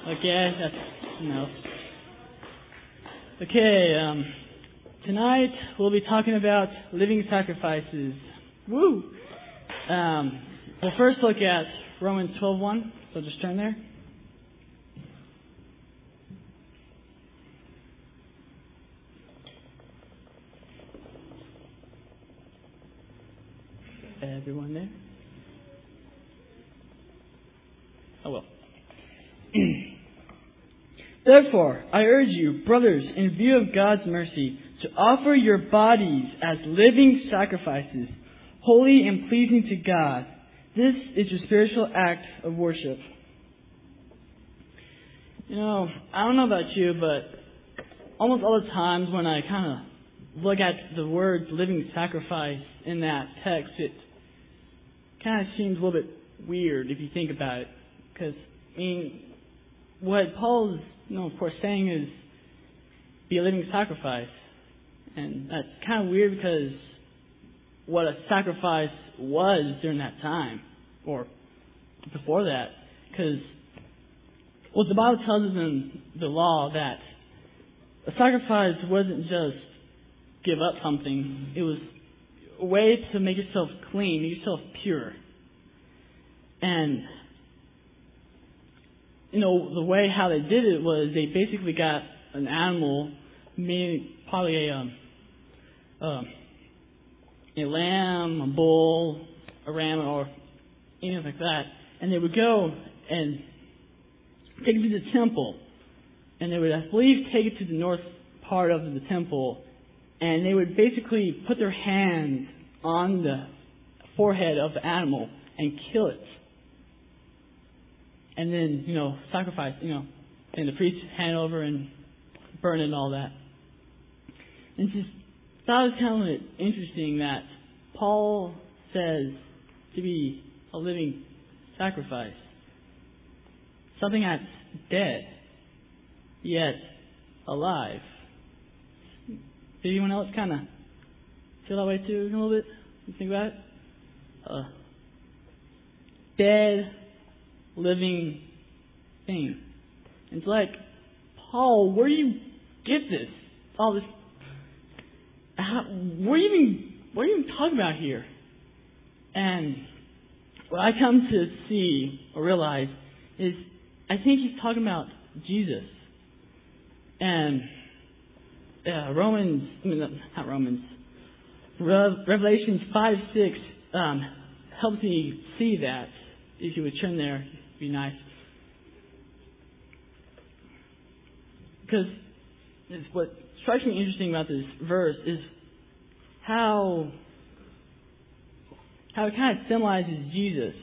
Okay, that's enough. Okay, tonight we'll be talking about living sacrifices. Woo! We'll first look at Romans 12:1. So just turn there. Everyone there? Oh well. Therefore, I urge you, brothers, in view of God's mercy, to offer your bodies as living sacrifices, holy and pleasing to God. This is your spiritual act of worship. You know, I don't know about you, but almost all the times when I kind of look at the words living sacrifice in that text, it kind of seems a little bit weird if you think about it. Because, I mean, what Paul is, of course, saying is be a living sacrifice. And that's kind of weird because what a sacrifice was during that time, or before that. Because what the Bible tells us in the law, that a sacrifice wasn't just give up something. It was a way to make yourself clean, make yourself pure. And the way how they did it was they basically got an animal, maybe probably a lamb, a bull, a ram, or anything like that, and they would go and take it to the temple, and they would, I believe, take it to the north part of the temple, and they would basically put their hands on the forehead of the animal and kill it. And then, sacrifice, and the priest hand over and burn it and all that. And just thought it was kind of interesting that Paul says to be a living sacrifice. Something that's dead, yet alive. Did anyone else kind of feel that way too a little bit? You think about it? Dead, living thing. It's like, Paul, where do you get this? All this. What are you even talking about here? And what I come to see or realize is, I think he's talking about Jesus. And Revelations 5:6 helps me see that. If you would turn there, it'd be nice. Because what strikes me interesting about this verse is how it kind of symbolizes Jesus.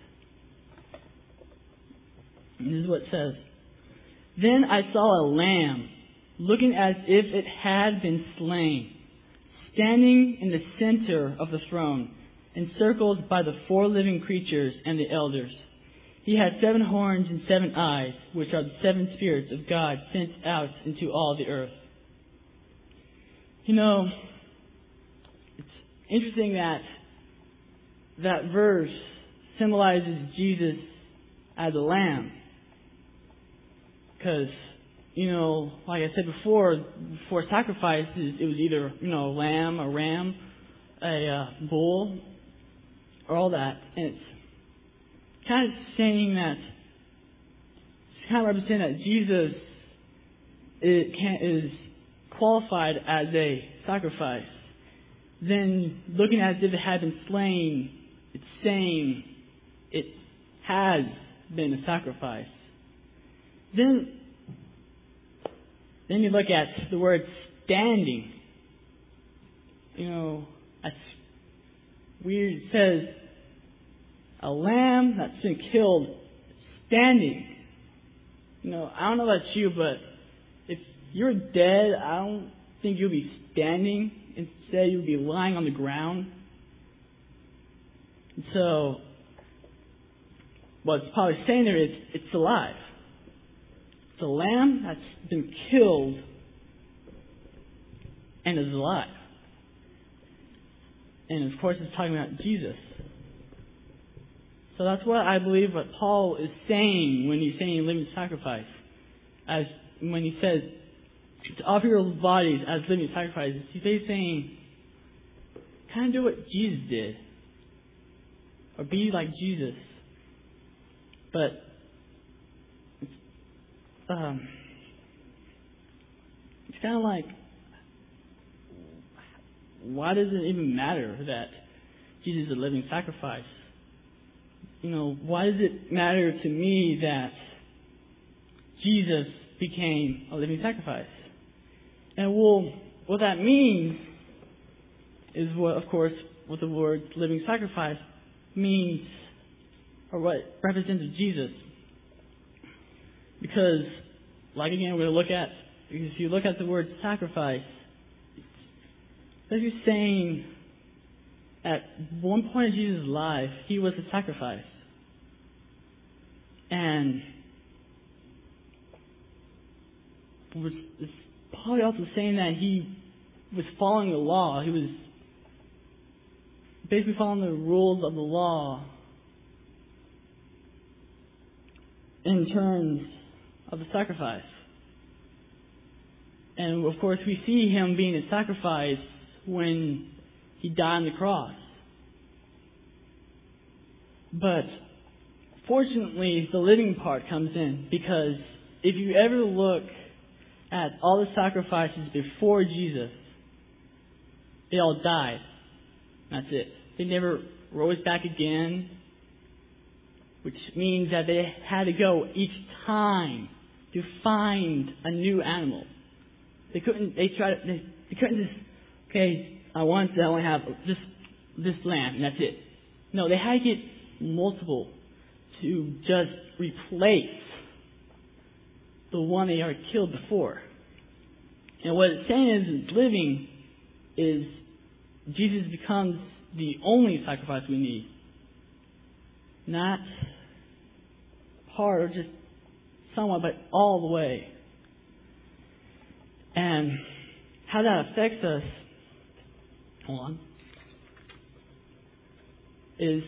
And this is what it says. Then I saw a lamb, looking as if it had been slain, standing in the center of the throne, encircled by the 4 living creatures and the elders. He had 7 horns and 7 eyes, which are the 7 spirits of God sent out into all the earth. It's interesting that verse symbolizes Jesus as a lamb. Because, like I said before sacrifices, it was either, a lamb, a ram, a bull, or all that. And it's kind of saying that, it's kind of representing that Jesus is qualified as a sacrifice. Then, looking as if it had been slain, it's saying it has been a sacrifice. Then you look at the word standing. That's weird. It says a lamb that's been killed standing. I don't know about you, but if you're dead, I don't think you'll be standing. Instead, you'll be lying on the ground. And so, what's probably saying there is it's alive. It's a lamb that's been killed and is alive. And of course, it's talking about Jesus. So that's what I believe what Paul is saying when he's saying living sacrifice. As when he says to offer your bodies as living sacrifices, he's saying kind of do what Jesus did. Or be like Jesus. But it's kind of like, why does it even matter that Jesus is a living sacrifice? Why does it matter to me that Jesus became a living sacrifice? And what that means is what the word living sacrifice means, or what represents Jesus. Because, like again, we're going to look at, if you look at the word sacrifice, it's like saying at one point in Jesus' life, he was a sacrifice. And it's probably also saying that he was following the law. He was basically following the rules of the law in terms of the sacrifice. And of course we see him being a sacrifice when he died on the cross. But fortunately the living part comes in, because if you ever look at all the sacrifices before Jesus, they all died. That's it. They never rose back again, which means that they had to go each time to find a new animal. They couldn't just, I only have this lamb and that's it. No, they had to get multiple to just replace the one they already killed before. And what it's saying is living is Jesus becomes the only sacrifice we need. Not part or just somewhat, but all the way. And how that affects us, is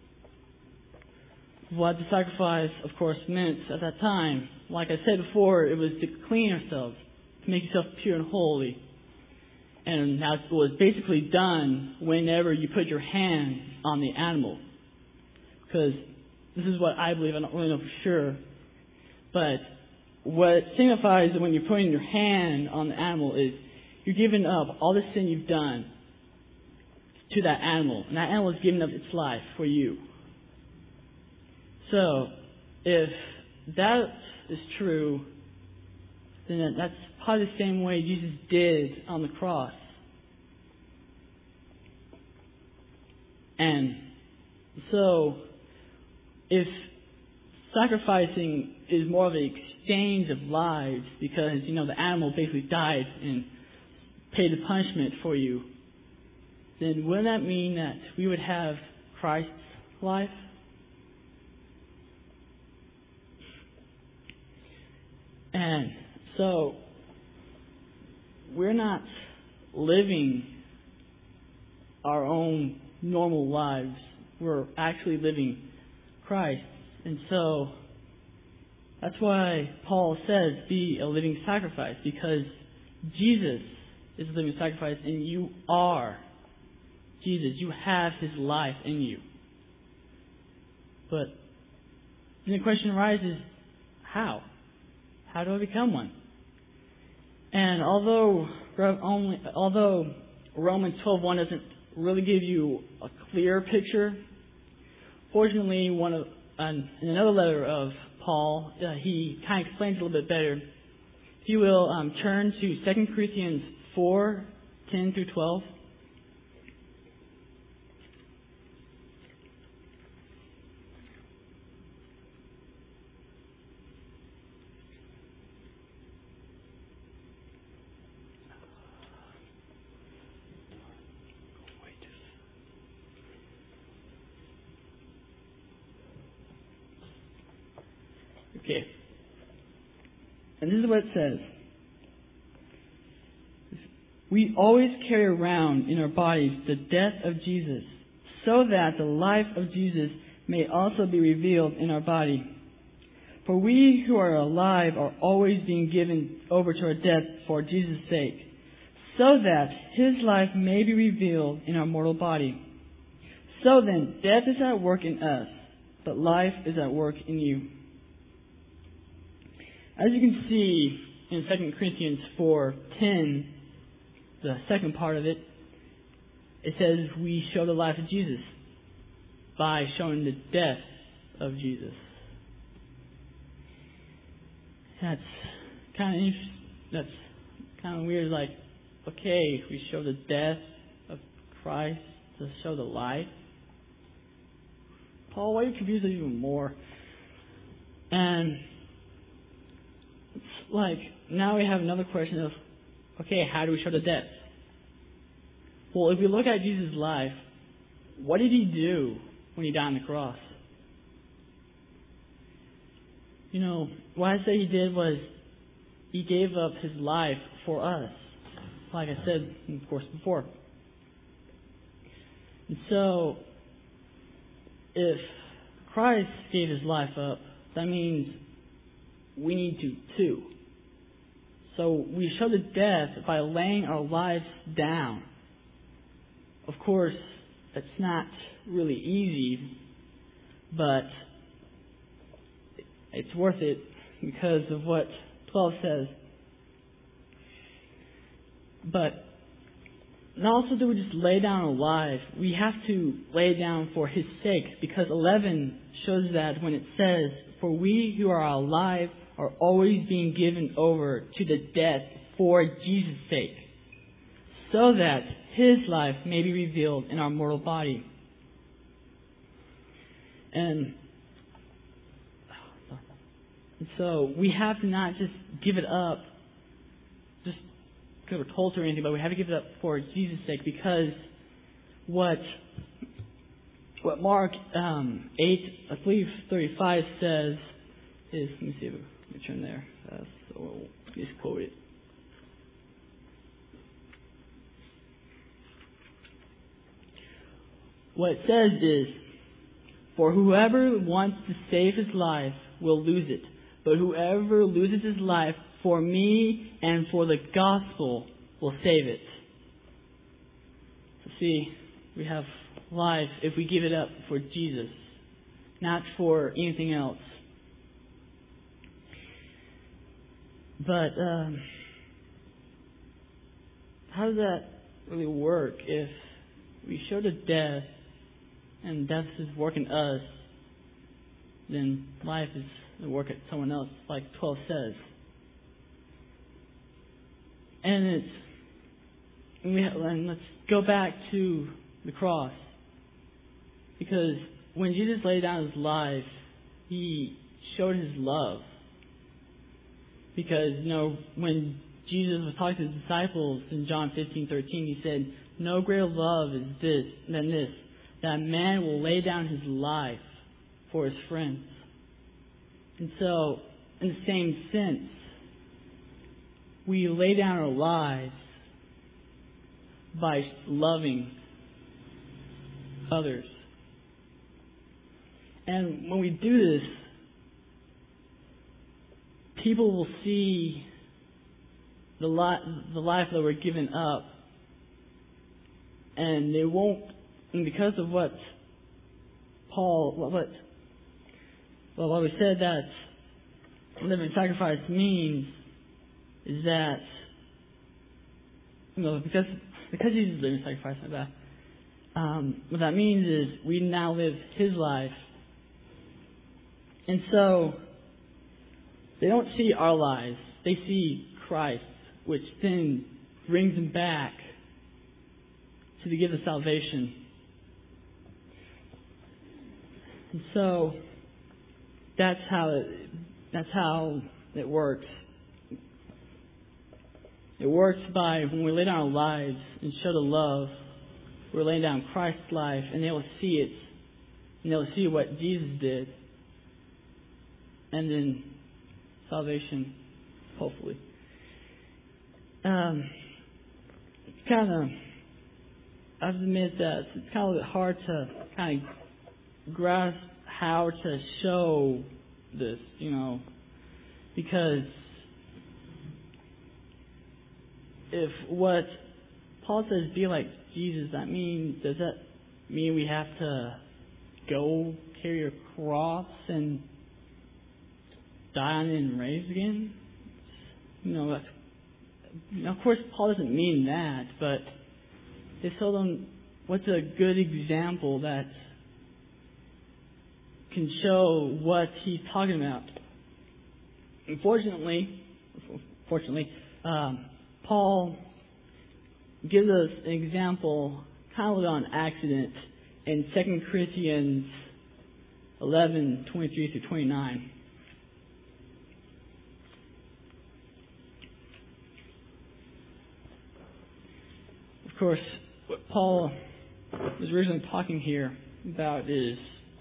what the sacrifice, of course, meant at that time. Like I said before, it was to clean ourselves, to make yourself pure and holy. And that was basically done whenever you put your hand on the animal. Because this is what I believe, I don't really know for sure. But what it signifies when you're putting your hand on the animal is you're giving up all the sin you've done to that animal. And that animal is giving up its life for you. So, if that is true, then that's probably the same way Jesus did on the cross. And so, if sacrificing is more of an exchange of lives, because, the animal basically died and paid the punishment for you, then wouldn't that mean that we would have Christ's life? And so, we're not living our own normal lives. We're actually living Christ. And so, that's why Paul says, be a living sacrifice, because Jesus is a living sacrifice, and you are Jesus. You have His life in you. But then the question arises, how? How do I become one? And although Romans 12:1 doesn't really give you a clear picture, fortunately, in another letter of Paul, he kind of explains it a little bit better. If you will, turn to 2 Corinthians 4:10-12. Okay. And this is what it says. We always carry around in our bodies the death of Jesus, so that the life of Jesus may also be revealed in our body. For we who are alive are always being given over to our death for Jesus' sake, so that His life may be revealed in our mortal body. So then, death is at work in us, but life is at work in you. As you can see in 2 Corinthians 4:10, the second part of it, it says we show the life of Jesus by showing the death of Jesus. That's kind of weird. Like, okay, we show the death of Christ to show the life. Paul, why are you confused even more? And it's like, now we have another question of, okay, how do we show the death? Well, if we look at Jesus' life, what did He do when He died on the cross? What I say He did was He gave up His life for us, like I said, of course, before. And so, if Christ gave His life up, that means we need to too. So we show the death by laying our lives down. Of course, that's not really easy, but it's worth it because of what 12 says. But not also do we just lay down our lives. We have to lay down for His sake, because 11 shows that when it says, for we who are alive are always being given over to the death for Jesus' sake, so that His life may be revealed in our mortal body. And so we have to not just give it up just because we're told to or anything, but we have to give it up for Jesus' sake, because what Mark 8, I believe 35 says is, let me see if I can turn there. So we'll just quote it. What it says is, for whoever wants to save his life will lose it, but whoever loses his life for me and for the gospel will save it. So see, we have life if we give it up for Jesus, not for anything else. But how does that really work if we show the death and death is working us, then life is the work at someone else, like 12 says. And let's go back to the cross, because when Jesus laid down His life, He showed His love. Because when Jesus was talking to His disciples in John 15:13, He said, "No greater love is than this, that man will lay down his life for his friends." And so, in the same sense, we lay down our lives by loving others. And when we do this, people will see the life that we're giving up, and they won't. And because of what what we said that living sacrifice means is that because Jesus is living sacrifice like that. What that means is we now live His life, and so they don't see our lives; they see Christ, which then brings them back to the gift of salvation. And so that's how it works. It works by when we lay down our lives and show the love, we're laying down Christ's life, and they will see it, and they'll see what Jesus did, and then salvation, hopefully. It's kind of, I have to admit that it's kind of a little bit hard to kind of grasp how to show this, because if what Paul says be like Jesus, does that mean we have to go carry a cross and die on it and raise again? Of course Paul doesn't mean that, but they told them what's a good example that can show what he's talking about. Fortunately, Paul gives us an example kind of on accident in 2 Corinthians 11:23-29. Of course, what Paul was originally talking here about is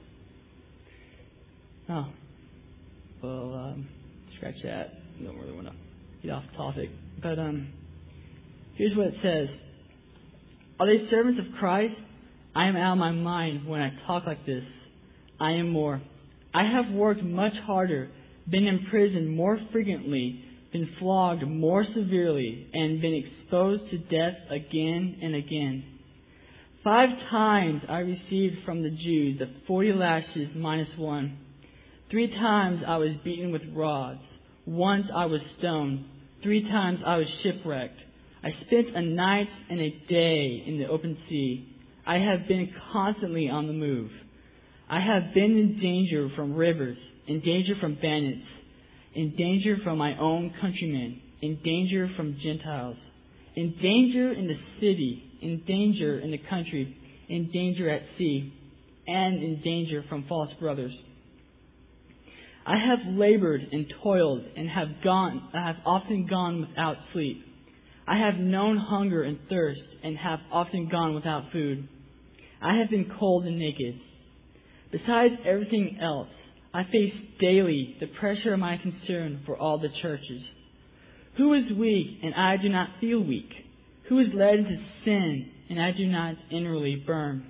scratch that. Don't really want to get off topic. But here's what it says. Are they servants of Christ? I am out of my mind when I talk like this. I am more. I have worked much harder, been in prison more frequently, been flogged more severely, and been exposed to death again and again. 5 times I received from the Jews the 40 lashes minus 1. 3 times I was beaten with rods. Once I was stoned. 3 times I was shipwrecked. I spent a night and a day in the open sea. I have been constantly on the move. I have been in danger from rivers, in danger from bandits, in danger from my own countrymen, in danger from Gentiles, in danger in the city, in danger in the country, in danger at sea, and in danger from false brothers. I have labored and toiled and have often gone without sleep. I have known hunger and thirst and have often gone without food. I have been cold and naked. Besides everything else, I face daily the pressure of my concern for all the churches. Who is weak and I do not feel weak? Who is led into sin and I do not inwardly burn?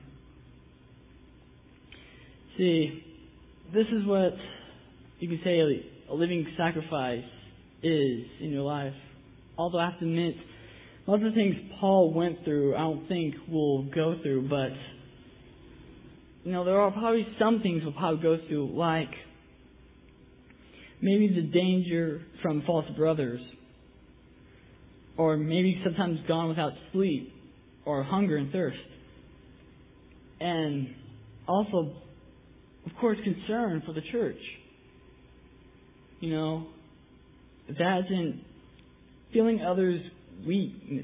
See, this is what you can say a living sacrifice is in your life. Although I have to admit, most of the things Paul went through, I don't think we'll go through, but there are probably some things we'll probably go through, like maybe the danger from false brothers, or maybe sometimes gone without sleep, or hunger and thirst. And also, of course, concern for the church. That's in feeling others' weakness.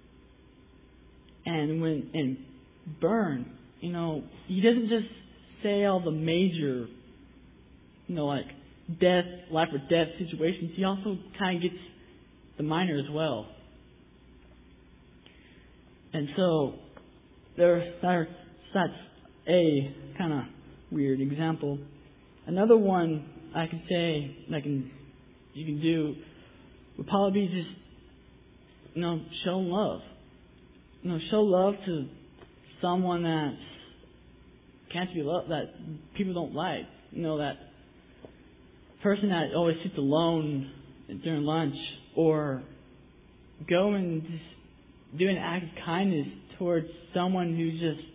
And burn, he doesn't just say all the major, like death, life or death situations. He also kind of gets the minor as well. And so that's a kind of weird example. Another one I can say you can do would probably be just show love. Show love to someone that can't be loved, that people don't like. That person that always sits alone during lunch, or go and just do an act of kindness towards someone who just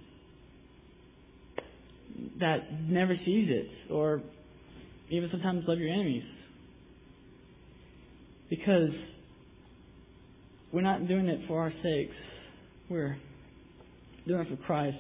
that never sees it, or even sometimes love your enemies. Because we're not doing it for our sakes. We're doing it for Christ.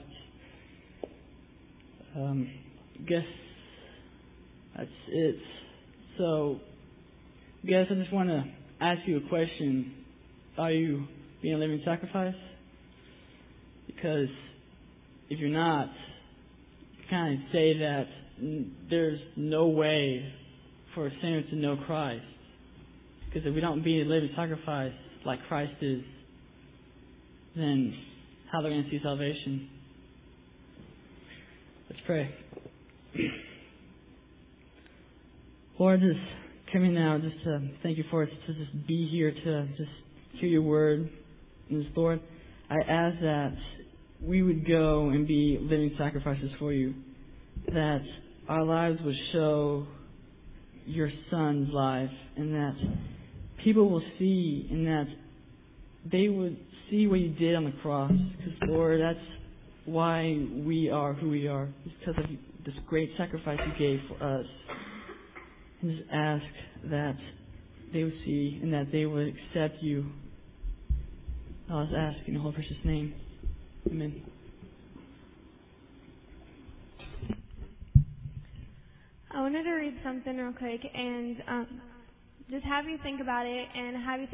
Guess that's it. So, guys, I just want to ask you a question. Are you being a living sacrifice? Because if you're not, you kind of say that there's no way for a sinner to know Christ. Because if we don't be a living sacrifice like Christ is, then how are they going to see salvation? Let's pray. Lord, just coming now, just to thank you for us to just be here to just hear your word. And just, Lord, I ask that we would go and be living sacrifices for you. That our lives would show your Son's life, and that people will see, and that they would see what you did on the cross. Because, Lord, that's why we are who we are. It's because of this great sacrifice you gave for us. And just ask that they would see and that they would accept you. I'll just ask in your whole precious name. Amen. I wanted to read something real quick and just have you think about it and have you think